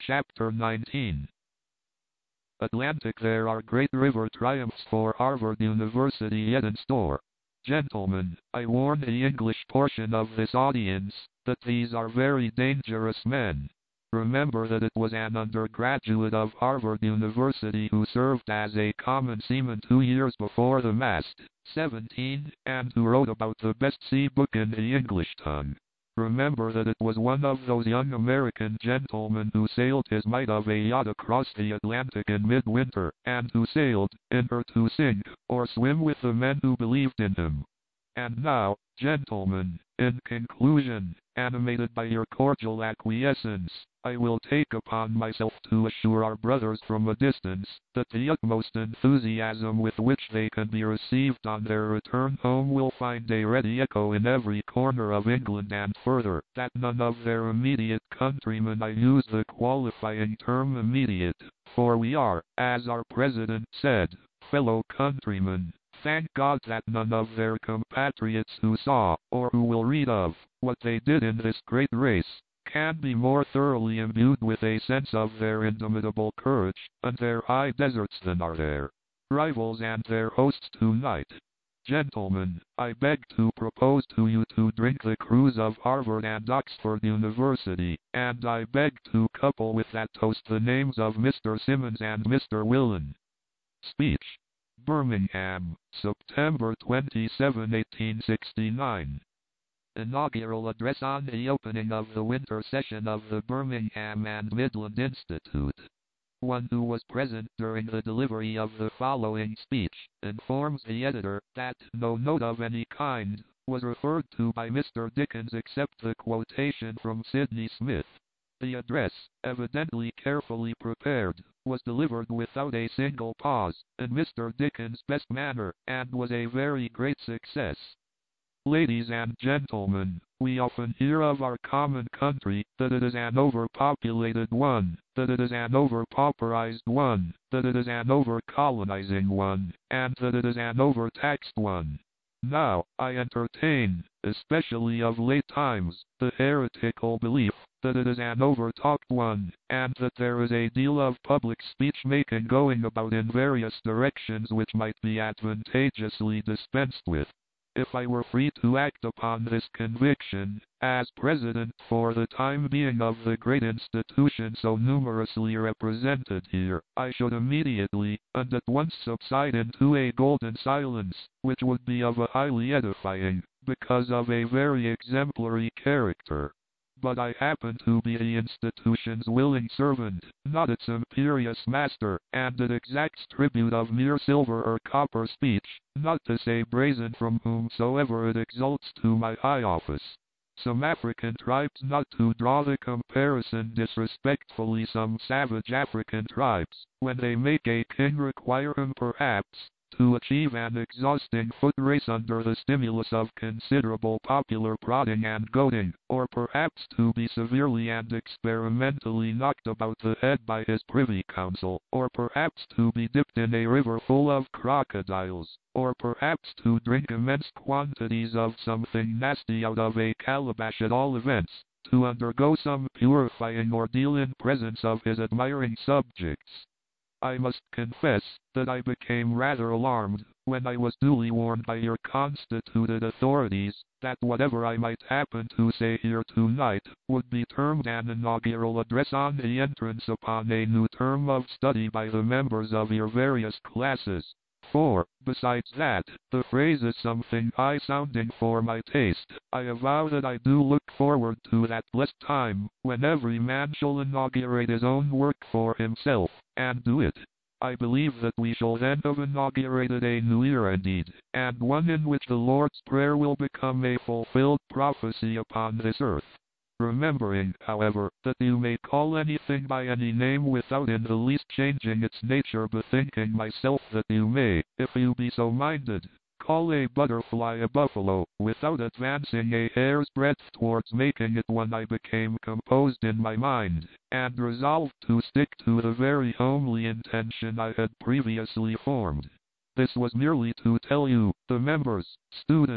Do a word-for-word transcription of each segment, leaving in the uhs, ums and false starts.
Chapter nineteen. Atlantic. There are great river triumphs for Harvard University yet in store. Gentlemen, I warn the English portion of this audience that these are very dangerous men. Remember that it was an undergraduate of Harvard University who served as a common seaman two years before the mast, seventeen, and who wrote about the best sea book in the English tongue. Remember that it was one of those young American gentlemen who sailed his mite of a yacht across the Atlantic in midwinter, and who sailed, in her to sink, or swim with the men who believed in him. And now, gentlemen, in conclusion, animated by your cordial acquiescence, I will take upon myself to assure our brothers from a distance that the utmost enthusiasm with which they can be received on their return home will find a ready echo in every corner of England, and further, that none of their immediate countrymen, I use the qualifying term immediate, for we are, as our President said, fellow countrymen. Thank God that none of their compatriots who saw, or who will read of, what they did in this great race, can be more thoroughly imbued with a sense of their indomitable courage, and their high deserts than are their rivals and their hosts tonight. Gentlemen, I beg to propose to you to drink the crews of Harvard and Oxford University, and I beg to couple with that toast the names of Mister Simmons and Mister Willan. Speech. Birmingham, September twenty-seventh, eighteen sixty-nine. Inaugural address on the opening of the winter session of the Birmingham and Midland Institute. One who was present during the delivery of the following speech informs the editor that no note of any kind was referred to by Mister Dickens except the quotation from Sidney Smith. The address, evidently carefully prepared, was delivered without a single pause, in Mister Dickens' best manner, and was a very great success. Ladies and gentlemen, we often hear of our common country, that it is an overpopulated one, that it is an overpauperized one, that it is an overcolonizing one, and that it is an overtaxed one. Now, I entertain, especially of late times, the heretical belief that it is an overtalked one, and that there is a deal of public speech-making going about in various directions which might be advantageously dispensed with. If I were free to act upon this conviction, as president for the time being of the great institution so numerously represented here, I should immediately, and at once subside into a golden silence, which would be of a highly edifying, because of a very exemplary character. But I happen to be the institution's willing servant, not its imperious master, and it exacts tribute of mere silver or copper speech, not to say brazen, from whomsoever it exalts to my high office. Some African tribes, not to draw the comparison disrespectfully, some savage African tribes, when they make a king, require him perhaps to achieve an exhausting foot race under the stimulus of considerable popular prodding and goading, or perhaps to be severely and experimentally knocked about the head by his privy council, or perhaps to be dipped in a river full of crocodiles, or perhaps to drink immense quantities of something nasty out of a calabash. At all events, to undergo some purifying ordeal in presence of his admiring subjects. I must confess that I became rather alarmed when I was duly warned by your constituted authorities that whatever I might happen to say here tonight would be termed an inaugural address on the entrance upon a new term of study by the members of your various classes. For, besides that, the phrase is something high-sounding for my taste. I avow that I do look forward to that blessed time, when every man shall inaugurate his own work for himself, and do it. I believe that we shall then have inaugurated a new era indeed, and one in which the Lord's Prayer will become a fulfilled prophecy upon this earth. Remembering, however, that you may call anything by any name without in the least changing its nature, bethinking myself that you may, if you be so minded, call a butterfly a buffalo, without advancing a hair's breadth towards making it one, I became composed in my mind, and resolved to stick to the very homely intention I had previously formed. This was merely to tell you, the members, students,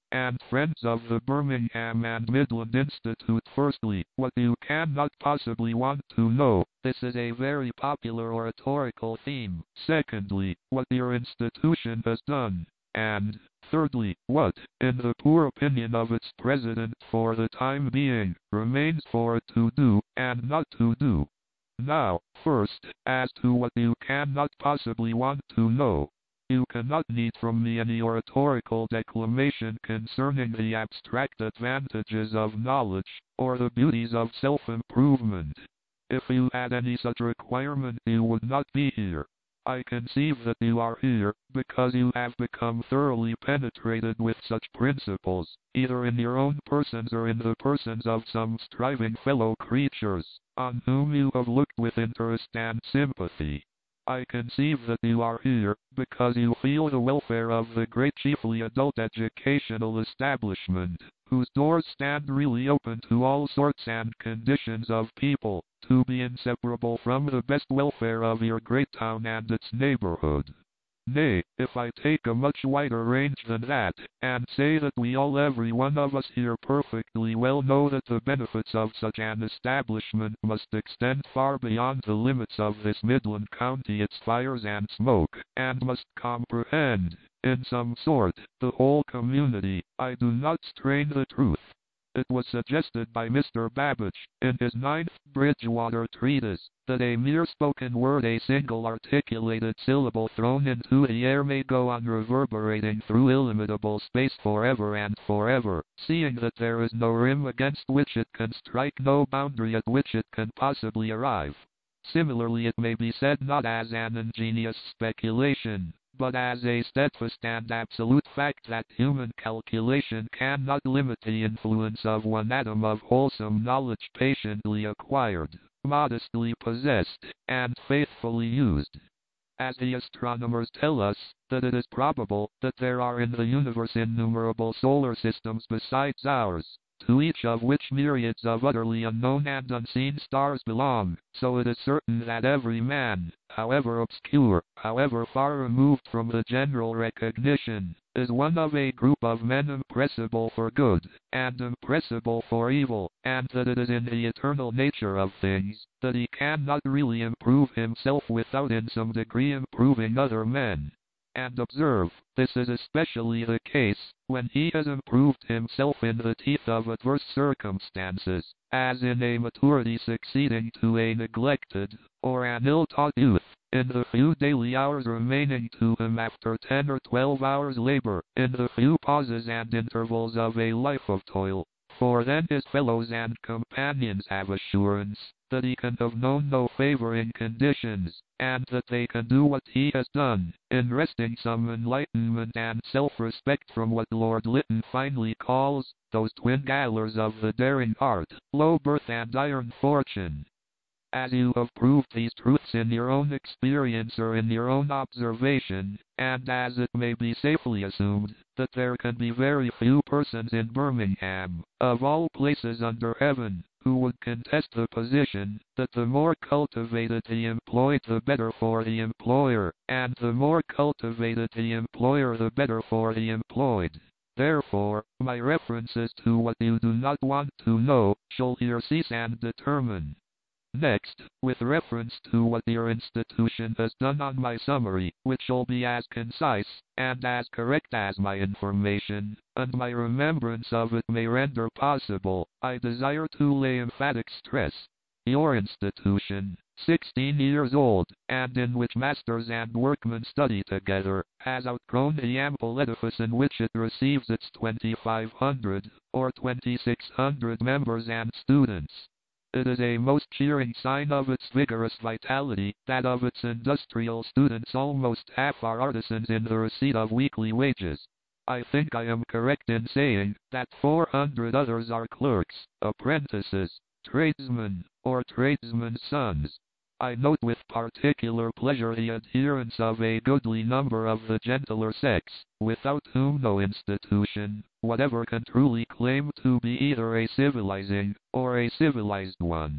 and friends of the Birmingham and Midland Institute. Firstly, what you cannot possibly want to know. This is a very popular oratorical theme. Secondly, what your institution has done. And, thirdly, what, in the poor opinion of its president for the time being, remains for it to do, and not to do. Now, first, as to what you cannot possibly want to know. You cannot need from me any oratorical declamation concerning the abstract advantages of knowledge, or the beauties of self-improvement. If you had any such requirement, you would not be here. I conceive that you are here, because you have become thoroughly penetrated with such principles, either in your own persons or in the persons of some striving fellow creatures, on whom you have looked with interest and sympathy. I conceive that you are here, because you feel the welfare of the great chiefly adult educational establishment, whose doors stand really open to all sorts and conditions of people, to be inseparable from the best welfare of your great town and its neighborhood. Nay, if I take a much wider range than that, and say that we all every one of us here perfectly well know that the benefits of such an establishment must extend far beyond the limits of this Midland County, its fires and smoke, and must comprehend, in some sort, the whole community, I do not strain the truth. It was suggested by Mister Babbage, in his ninth Bridgewater Treatise, that a mere spoken word, a single articulated syllable thrown into the air, may go on reverberating through illimitable space forever and forever, seeing that there is no rim against which it can strike, no boundary at which it can possibly arrive. Similarly, it may be said not as an ingenious speculation, but as a steadfast and absolute fact, that human calculation cannot limit the influence of one atom of wholesome knowledge patiently acquired, modestly possessed, and faithfully used. As the astronomers tell us, that it is probable that there are in the universe innumerable solar systems besides ours, to each of which myriads of utterly unknown and unseen stars belong, so it is certain that every man, however obscure, however far removed from the general recognition, is one of a group of men impressible for good, and impressible for evil, and that it is in the eternal nature of things, that he cannot really improve himself without in some degree improving other men. And observe, this is especially the case, when he has improved himself in the teeth of adverse circumstances, as in a maturity succeeding to a neglected, or an ill-taught youth, in the few daily hours remaining to him after ten or twelve hours' labor, in the few pauses and intervals of a life of toil. For then his fellows and companions have assurance that he can have known no favoring conditions, and that they can do what he has done, in wresting some enlightenment and self-respect from what Lord Lytton finely calls, those twin galers of the daring heart, low birth and iron fortune. As you have proved these truths in your own experience or in your own observation, and as it may be safely assumed that there can be very few persons in Birmingham, of all places under heaven, who would contest the position, that the more cultivated the employed the better for the employer, and the more cultivated the employer the better for the employed. Therefore, my references to what you do not want to know, shall here cease and determine. Next, with reference to what your institution has done on my summary, which shall be as concise, and as correct as my information, and my remembrance of it may render possible, I desire to lay emphatic stress. Your institution, sixteen years old, and in which masters and workmen study together, has outgrown the ample edifice in which it receives its twenty-five hundred, or twenty-six hundred members and students. It is a most cheering sign of its vigorous vitality, that of its industrial students almost half are artisans in the receipt of weekly wages. I think I am correct in saying that four hundred others are clerks, apprentices, tradesmen, or tradesmen's sons. I note with particular pleasure the adherence of a goodly number of the gentler sex, without whom no institution, whatever, can truly claim to be either a civilizing, or a civilized one.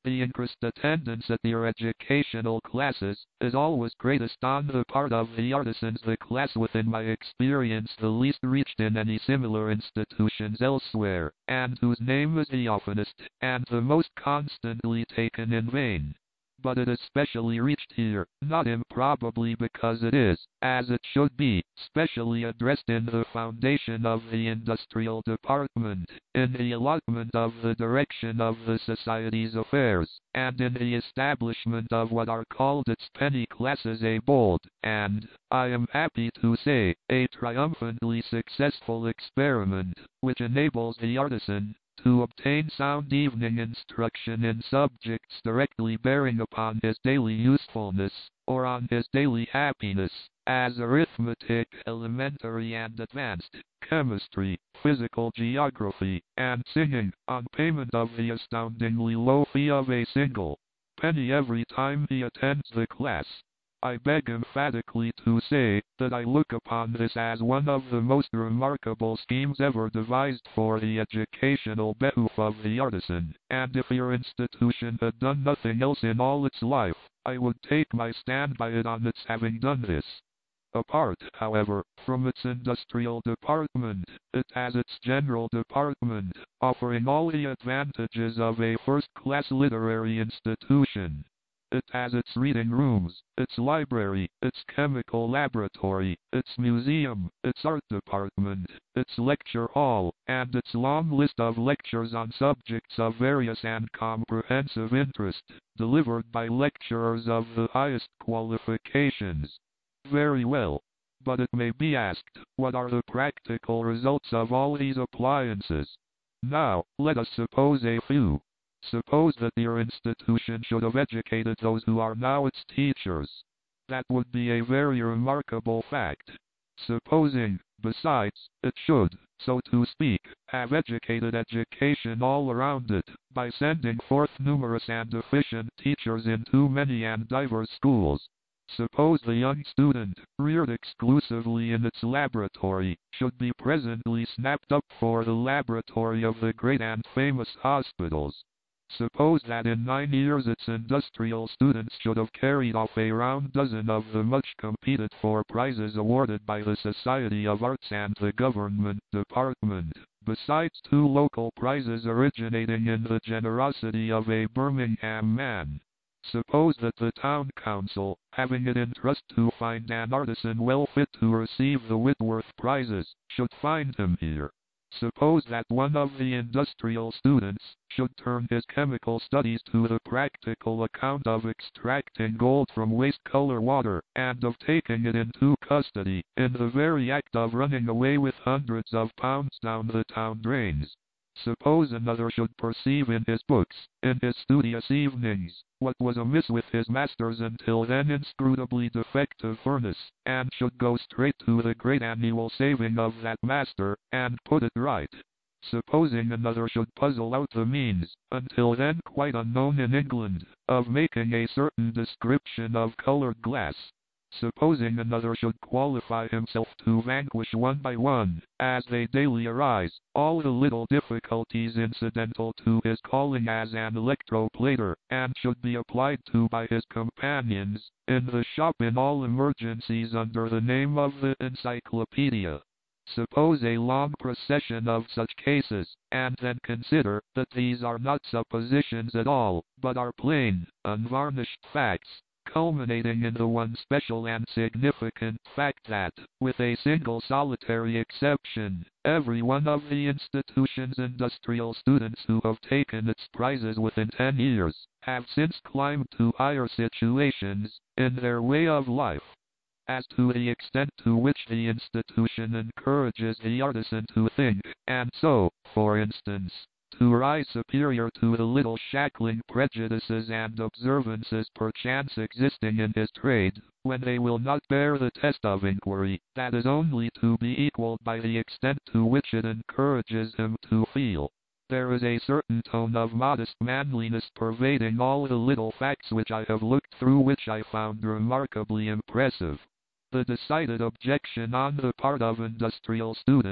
The increased attendance at your educational classes is always greatest on the part of the artisans, the class within my experience the least reached in any similar institutions elsewhere, and whose name is the oftenest and the most constantly taken in vain. But it is specially reached here, not improbably because it is, as it should be, specially addressed in the foundation of the industrial department, in the allotment of the direction of the society's affairs, and in the establishment of what are called its penny classes, a bold, and, I am happy to say, a triumphantly successful experiment, which enables the artisan to obtain sound evening instruction in subjects directly bearing upon his daily usefulness, or on his daily happiness, as arithmetic, elementary and advanced, chemistry, physical geography, and singing, on payment of the astoundingly low fee of a single penny every time he attends the class. I beg emphatically to say that I look upon this as one of the most remarkable schemes ever devised for the educational behoof of the artisan, and if your institution had done nothing else in all its life, I would take my stand by it on its having done this. Apart, however, from its industrial department, it has its general department, offering all the advantages of a first-class literary institution. It has its reading rooms, its library, its chemical laboratory, its museum, its art department, its lecture hall, and its long list of lectures on subjects of various and comprehensive interest, delivered by lecturers of the highest qualifications. Very well. But it may be asked, what are the practical results of all these appliances? Now, let us suppose a few. Suppose that your institution should have educated those who are now its teachers. That would be a very remarkable fact. Supposing, besides, it should, so to speak, have educated education all around it, by sending forth numerous and efficient teachers in too many and diverse schools. Suppose the young student, reared exclusively in its laboratory, should be presently snapped up for the laboratory of the great and famous hospitals. Suppose that in nine years its industrial students should have carried off a round dozen of the much competed for prizes awarded by the Society of Arts and the Government Department, besides two local prizes originating in the generosity of a Birmingham man. Suppose that the town council, having it in trust to find an artisan well fit to receive the Whitworth prizes, should find him here. Suppose that one of the industrial students should turn his chemical studies to the practical account of extracting gold from waste-color water, and of taking it into custody, in the very act of running away with hundreds of pounds down the town drains. Suppose another should perceive in his books, in his studious evenings, what was amiss with his master's until then inscrutably defective furnace, and should go straight to the great annual saving of that master, and put it right. Supposing another should puzzle out the means, until then quite unknown in England, of making a certain description of colored glass. Supposing another should qualify himself to vanquish one by one, as they daily arise, all the little difficulties incidental to his calling as an electroplater, and should be applied to by his companions, in the shop in all emergencies under the name of the Encyclopedia. Suppose a long procession of such cases, and then consider that these are not suppositions at all, but are plain, unvarnished facts, culminating in the one special and significant fact that, with a single solitary exception, every one of the institution's industrial students who have taken its prizes within ten years, have since climbed to higher situations, in their way of life. As to the extent to which the institution encourages the artisan to think, and so, for instance, to rise superior to the little shackling prejudices and observances perchance existing in his trade, when they will not bear the test of inquiry, that is only to be equaled by the extent to which it encourages him to feel. There is a certain tone of modest manliness pervading all the little facts which I have looked through, which I found remarkably impressive. The decided objection on the part of industrial students,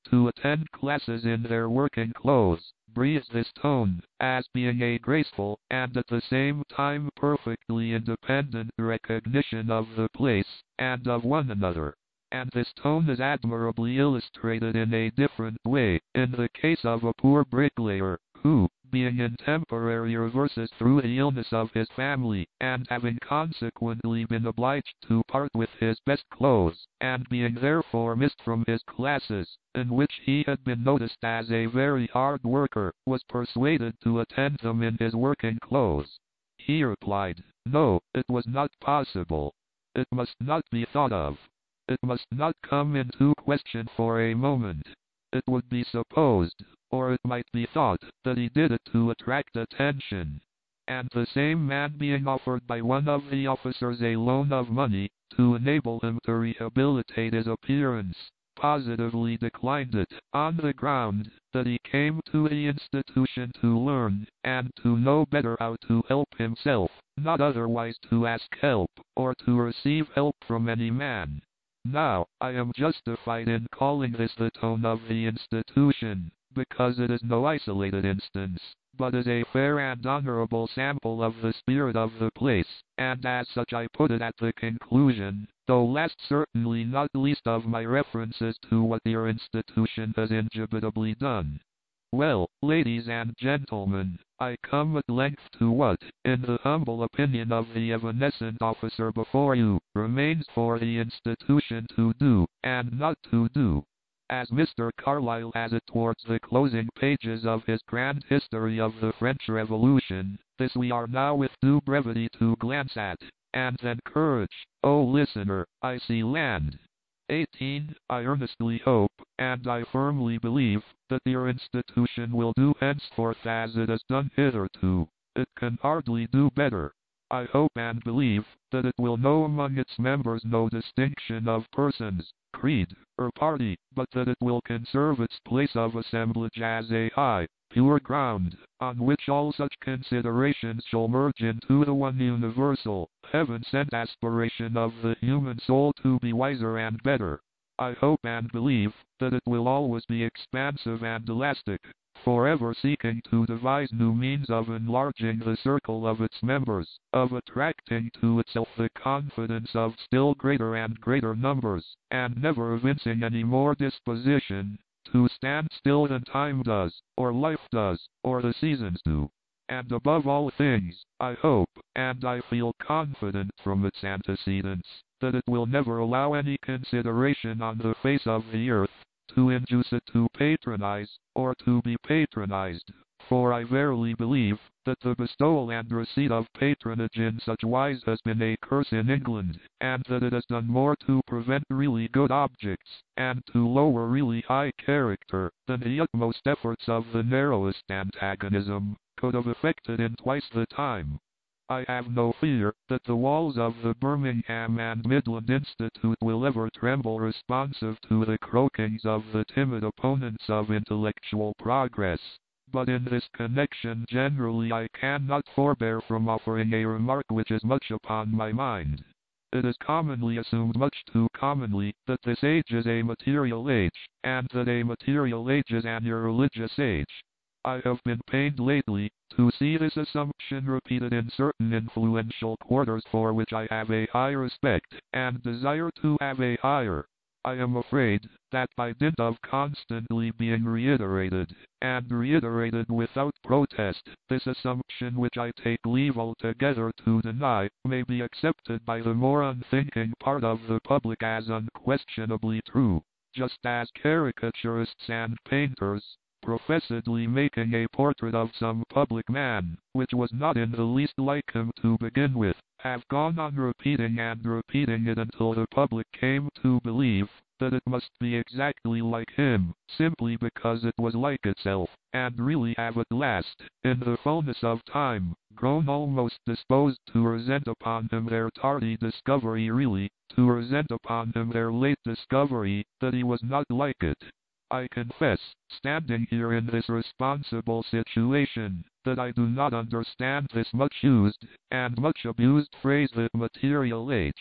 to attend classes in their working clothes, breathes this tone, as being a graceful, and at the same time perfectly independent recognition of the place, and of one another. And this tone is admirably illustrated in a different way, in the case of a poor bricklayer, who, being in temporary reverses through the illness of his family, and having consequently been obliged to part with his best clothes, and being therefore missed from his classes, in which he had been noticed as a very hard worker, was persuaded to attend them in his working clothes. He replied, no, it was not possible. It must not be thought of. It must not come into question for a moment. It would be supposed, or it might be thought, that he did it to attract attention. And the same man being offered by one of the officers a loan of money, to enable him to rehabilitate his appearance, positively declined it, on the ground that he came to the institution to learn, and to know better how to help himself, not otherwise to ask help, or to receive help from any man. Now, I am justified in calling this the tone of the institution, because it is no isolated instance, but is a fair and honorable sample of the spirit of the place, and as such I put it at the conclusion, though last certainly not least of my references to what your institution has indubitably done. Well, ladies and gentlemen, I come at length to what, in the humble opinion of the evanescent officer before you, remains for the institution to do, and not to do. As Mister Carlyle has it towards the closing pages of his grand history of the French Revolution, this we are now with due brevity to glance at, and then courage, O listener, I see land. eighteen. I earnestly hope, and I firmly believe, that your institution will do henceforth as it has done hitherto. It can hardly do better. I hope and believe, that it will know among its members no distinction of persons, creed, or party, but that it will conserve its place of assemblage as a high, pure ground, on which all such considerations shall merge into the one universal, heaven-sent aspiration of the human soul to be wiser and better. I hope and believe, that it will always be expansive and elastic, forever seeking to devise new means of enlarging the circle of its members, of attracting to itself the confidence of still greater and greater numbers, and never evincing any more disposition to stand still than time does, or life does, or the seasons do. And above all things, I hope, and I feel confident from its antecedents, that it will never allow any consideration on the face of the earth to induce it to patronize, or to be patronized, for I verily believe, that the bestowal and receipt of patronage in such wise has been a curse in England, and that it has done more to prevent really good objects, and to lower really high character, than the utmost efforts of the narrowest antagonism could have effected in twice the time. I have no fear that the walls of the Birmingham and Midland Institute will ever tremble responsive to the croakings of the timid opponents of intellectual progress. But in this connection generally I cannot forbear from offering a remark which is much upon my mind. It is commonly assumed, much too commonly, that this age is a material age, and that a material age is an irreligious age. I have been pained lately to see this assumption repeated in certain influential quarters for which I have a high respect, and desire to have a higher. I am afraid that by dint of constantly being reiterated, and reiterated without protest, this assumption, which I take leave altogether to deny, may be accepted by the more unthinking part of the public as unquestionably true, just as caricaturists and painters, professedly making a portrait of some public man, which was not in the least like him to begin with, have gone on repeating and repeating it until the public came to believe that it must be exactly like him, simply because it was like itself, and really have at last, in the fullness of time, grown almost disposed to resent upon him their tardy discovery really, to resent upon him their late discovery, that he was not like it. I confess, standing here in this responsible situation, that I do not understand this much used, and much abused phrase, the material age.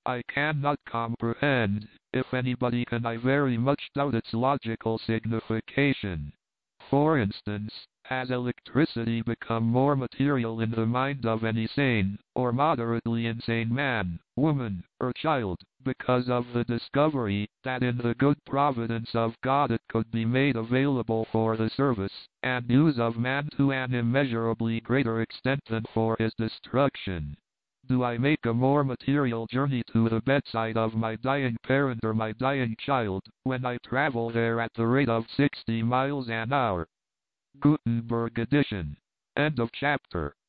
I cannot comprehend, if anybody can. I very much doubt its logical signification. For instance, has electricity become more material in the mind of any sane, or moderately insane man, woman, or child, because of the discovery that in the good providence of God it could be made available for the service and use of man to an immeasurably greater extent than for his destruction? Do I make a more material journey to the bedside of my dying parent or my dying child, when I travel there at the rate of sixty miles an hour? Gutenberg edition. End of chapter.